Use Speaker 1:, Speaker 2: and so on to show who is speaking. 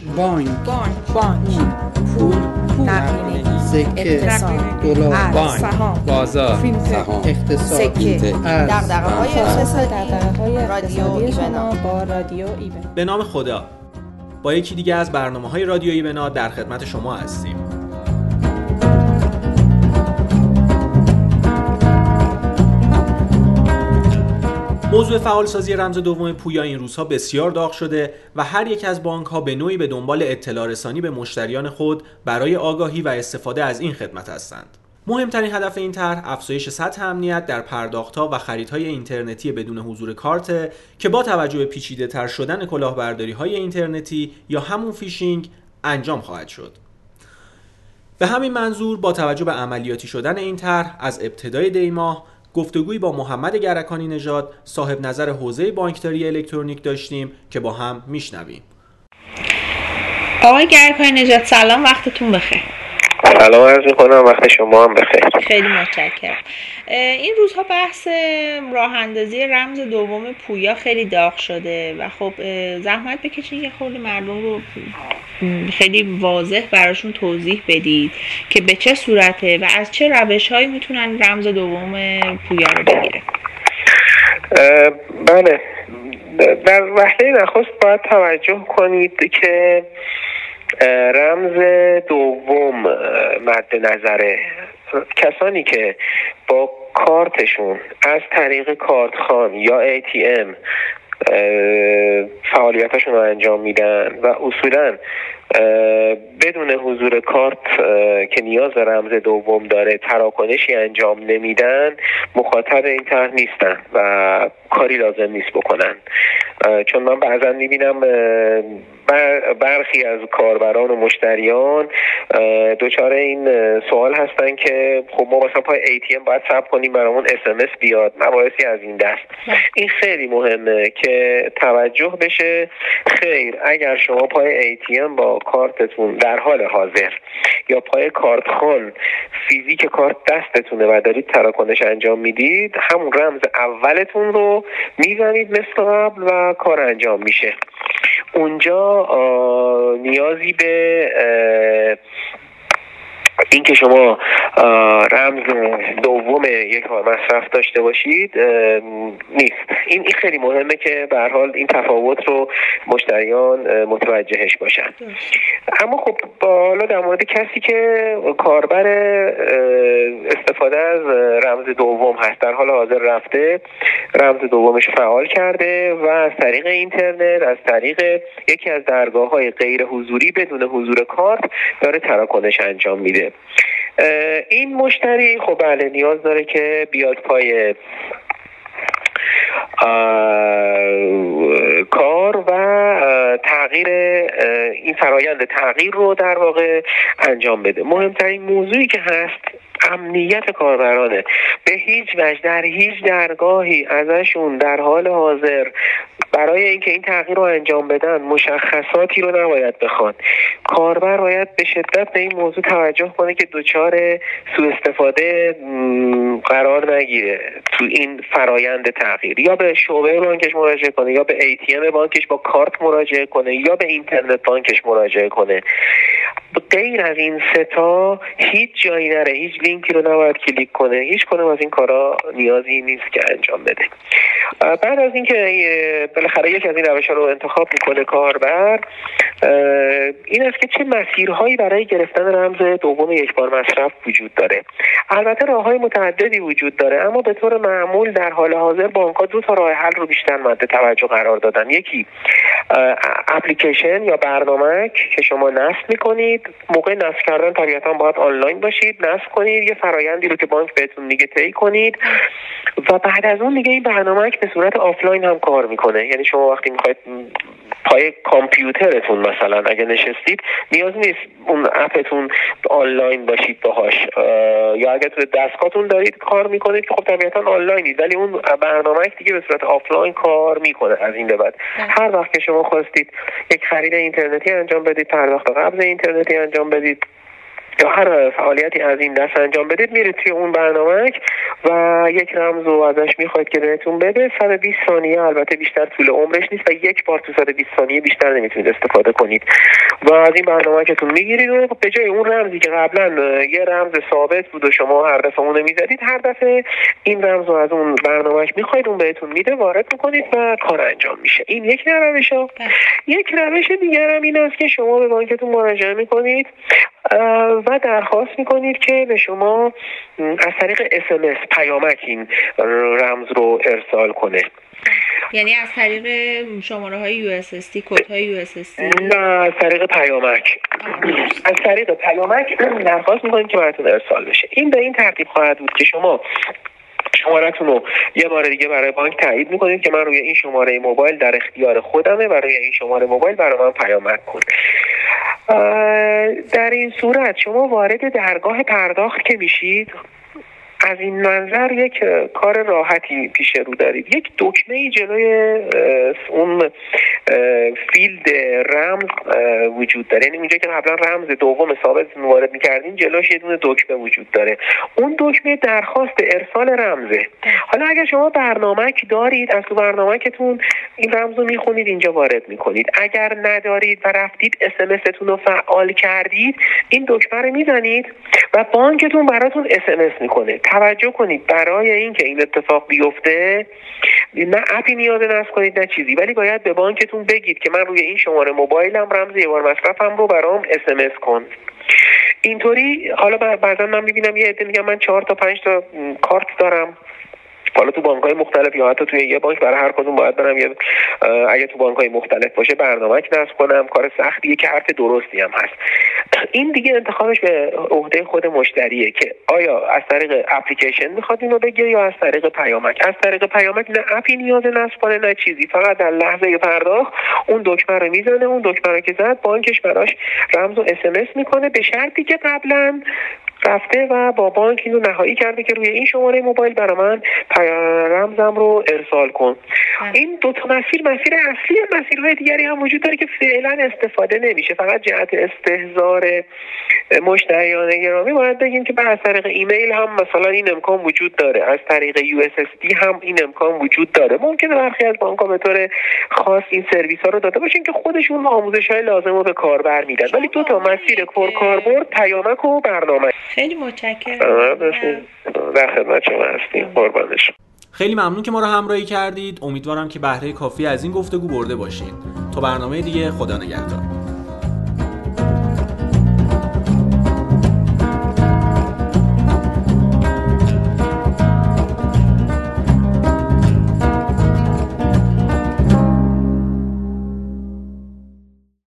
Speaker 1: بانک،
Speaker 2: پول، نقدینگی،
Speaker 1: سکه،
Speaker 2: اقتصاد،
Speaker 1: دلار،
Speaker 2: ارز، سهام،
Speaker 3: بازار،
Speaker 1: اقتصاد،
Speaker 2: سکه،
Speaker 1: ارز،
Speaker 2: دغدغه‌های اقتصادی،
Speaker 4: رادیو
Speaker 2: شما با رادیو ایبنا.
Speaker 3: به نام خدا، با یکی دیگه از برنامه‌های رادیو ایبنا در خدمت شما هستیم. موضوع فعالسازی رمز دوم پویا این روزها بسیار داغ شده و هر یک از بانک‌ها به نوعی به دنبال اطلاع رسانی به مشتریان خود برای آگاهی و استفاده از این خدمت هستند. مهمترین هدف این طرح افزایش سطح امنیت در پرداخت‌ها و خریدهای اینترنتی بدون حضور کارت که با توجه به پیچیده‌تر شدن کلاهبرداری‌های اینترنتی یا همون فیشینگ انجام خواهد شد. به همین منظور با توجه به عملیاتی شدن این طرح از ابتدای دی ماه گفتگویی با محمد گرکانی نژاد صاحب نظر حوزه بانکداری الکترونیک داشتیم که با هم میشنویم.
Speaker 5: آقای گرکانی نژاد سلام، وقتتون بخیر.
Speaker 6: سلام عرض می‌کنم، وقت شما هم بخیر.
Speaker 5: خیلی متشکرم. این روزها بحث راه اندازی رمز دوم پویا خیلی داغ شده و خب زحمت بکشین یه خورده مردم رو خیلی واضح براشون توضیح بدید که به چه صورته و از چه روش‌هایی میتونن رمز دوم پویا رو بگیرن.
Speaker 6: بله، در وهله نخست باید توجه کنید که رمز دوم مد نظره. کسانی که با کارتشون از طریق کارتخوان یا ATM فعالیتاشون رو انجام میدن و اصولاً بدون حضور کارت که نیاز به رمز دوم داره تراکنشی انجام نمیدن، مخاطب این طرح نیستن و کاری لازم نیست بکنن. چون من بعضا میبینم برخی از کاربران و مشتریان دچار این سوال هستن که خب ما مثلا پای ATM باید صبر کنیم برامون SMS بیاد، مباحثی از این دست. این خیلی مهمه که توجه بشه. خیر، اگر شما پای ATM با کارتتون در حال حاضر یا پای کارتخوان فیزیک کارت دستتونه و دارید تراکنش انجام میدید، همون رمز اولتون رو میزنید مثل قبل و کار انجام میشه. اونجا نیازی به این که شما رمز دوم یک مصرف داشته باشید نیست. این خیلی مهمه که به هر حال این تفاوت رو مشتریان متوجهش باشن. اما خب حالا در مورد کسی که کاربر استفاده از رمز دوم هست، در حال حاضر رفته رمز دومش فعال کرده و از طریق اینترنت، از طریق یکی از درگاه‌های غیر حضوری بدون حضور کارت داره تراکنش انجام میده، این مشتری خب بله نیاز داره که بیاد پای کار و تغییر این فرایند تغییر رو در واقع انجام بده. مهمترین موضوعی که هست امنیت کاربرانه. به هیچ وجه در هیچ درگاهی ازشون در حال حاضر برای اینکه این تغییر رو انجام بدن مشخصاتی رو نباید بخوان. کاربر باید به شدت به این موضوع توجه کنه که دچار سوء استفاده قرار نگیره تو این فرایند تغییر. یا به شعبه بانکش مراجعه کنه، یا به ATM بانکش با کارت مراجعه کنه، یا به اینترنت بانکش مراجعه کنه. غیر از این سه تا هیچ جایی نره، هیچ لینکی رو نباید کلیک کنه. هیچ کدوم از این کارا نیازی نیست که انجام بده. بعد از اینکه بالاخره یک از این روش‌ها رو انتخاب میکنه کاربر، این است که چه مسیرهایی برای گرفتن رمز دوم یک بار مصرف وجود داره. البته راه‌های متعددی وجود داره، اما به طور معمول در حال حاضر بانک‌ها دو تا راه حل رو بیشتر مورد توجه قرار دادن. یکی اپلیکیشن یا برنامه که شما نصب میکنید. موقع نصب کردن طبیعتاً باید آنلاین باشید، نصب کنید، یه فرآیندی رو که بانک بهتون میگه طی کنید و بعد از اون دیگه این برنامه به صورت آفلاین هم کار میکنه. یعنی شما وقتی میخواید پای کامپیوترتون مثلا اگه نشستید نیاز نیست اون اپتون آنلاین باشید باهاش، یا اگه تو دستگاهتون دارید کار میکنید که خب طبیعتاً آنلاینید، ولی اون برنامه دیگه به صورت آفلاین کار میکنه. از این به بعد هر وقت که شما خواستید یک خرید اینترنتی انجام بدید، پرداخت قبض اینترنتی انجام بدید، یا هر فعالیتی از این دست انجام بدید، میرید توی اون برنامه و یک رمز رو ازش میخواید که بهتون بده. 120 ثانیه البته بیشتر طول عمرش نیست و یک بار تو 120 ثانیه بیشتر نمیتونید استفاده کنید و از این برنامه کهتون میگیرید و به جای اون رمزی که قبلا یه رمز ثابت بود و شما هر دفعه اون میزدید، هر دفعه این رمز رو از اون برنامه میخواید اون بهتون میده، وارد میکنید و کار انجام میشه. این یک روشه. یک روش دیگر هم این است که شما به بانکتون مراجعه میکنید و درخواست میکنید که به شما از طریق SMS پیامک این رمز رو ارسال کنه.
Speaker 5: یعنی از طریق شماره های USSD، کد های USSD؟
Speaker 6: نه، از طریق پیامک. از طریق پیامک درخواست میکنید که براتون ارسال بشه. این به این ترتیب خواهد بود که شما شماره‌تون رو یه بار دیگه برای بانک تایید میکنید که من روی این شماره موبایل در اختیار خودمه و روی این شماره موبایل برای من پیامک کن. در این صورت شما وارد درگاه پرداخت که میشید، از این منظر یک کار راحتی پیش رو دارید. یک دکمه جلوی اون فیلد رمز وجود داره، یعنی اونجا که قبلا رمز دوم ثابت وارد می‌کردین جلوش یه دونه دکمه وجود داره. اون دکمه درخواست ارسال رمزه. حالا اگر شما برنامه‌ک دارید، از تو برنامه‌کتون این رمز رو میخونید اینجا وارد میکنید. اگر ندارید و رفتید SMS تون رو فعال کردید، این دکمه رو میزنید و بانکتون براتون SMS میکنه. توجه کنید برای اینکه این اتفاق بیفته نه اپی نیاز نصب کنید نه چیزی، ولی باید به بانکتون بگید که من روی این شماره موبایلم رمز یه بار مصرفم رو برام SMS کن. اینطوری حالا بعضا من میبینم یه عده میگن من 4 تا 5 تا کارت دارم، حالا تو بانک‌های مختلف یا حتی توی یه بانک برای هر کدوم باید برم یه اگه تو بانک‌های مختلف باشه برنامه‌اش نصب کنم. کار سختیه که حرف درستی هم هست. این دیگه انتخابش به عهده خود مشتریه که آیا از طریق اپلیکیشن میخواد اینو بگیره یا از طریق پیامک. از طریق پیامک نه اپی نیاز نصب کنه نه چیزی، فقط در لحظه پرداخت اون دکمه رو میزنه، اون دکمه رو که زد بانکش براش رمز و SMS میکنه، به شرطی که قبلا رفته و با بانک اینو نهایی کرده که روی این شماره موبایل برای من رمزم رو ارسال کن. این دو تا مسیر اصلی، مسیرهای دیگری هم وجود داره که فعلا استفاده نمیشه. فقط جهت استحضار مشتریان گرامی باید بگیم که از طریق ایمیل هم مثلا این امکان وجود داره، از طریق USSD هم این امکان وجود داره. ممکنه برخی از بانک‌ها به طور خاص این سرویس‌ها رو داده باشن که خودشون آموزش‌های لازم رو به کاربر میدن، ولی دو تا مسیر پرکاربرد پیامک و برنامه.
Speaker 5: خیلی متشکرم.
Speaker 6: در خدمت شما هستیم. قربانش.
Speaker 3: خیلی ممنون که ما رو همراهی کردید. امیدوارم که بهره کافی از این گفتگو برده باشید. تا برنامه دیگه، خدا نگهدار.